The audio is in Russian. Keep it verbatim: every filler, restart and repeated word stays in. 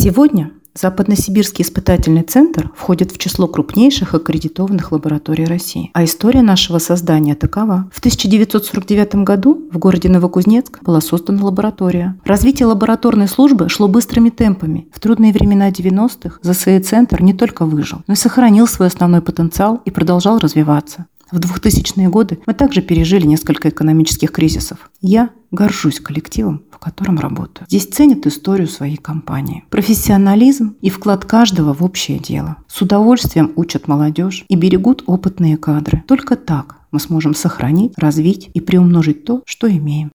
Сегодня Западносибирский испытательный центр входит в число крупнейших аккредитованных лабораторий России. А история нашего создания такова. В тысяча девятьсот сорок девятом году в городе Новокузнецк была создана лаборатория. Развитие лабораторной службы шло быстрыми темпами. В трудные времена девяностых ЗСИ-центр не только выжил, но и сохранил свой основной потенциал и продолжал развиваться. В двухтысячные годы мы также пережили несколько экономических кризисов. Я горжусь коллективом, в котором работаю. Здесь ценят историю своей компании, профессионализм и вклад каждого в общее дело. С удовольствием учат молодежь и берегут опытные кадры. Только так мы сможем сохранить, развить и приумножить то, что имеем.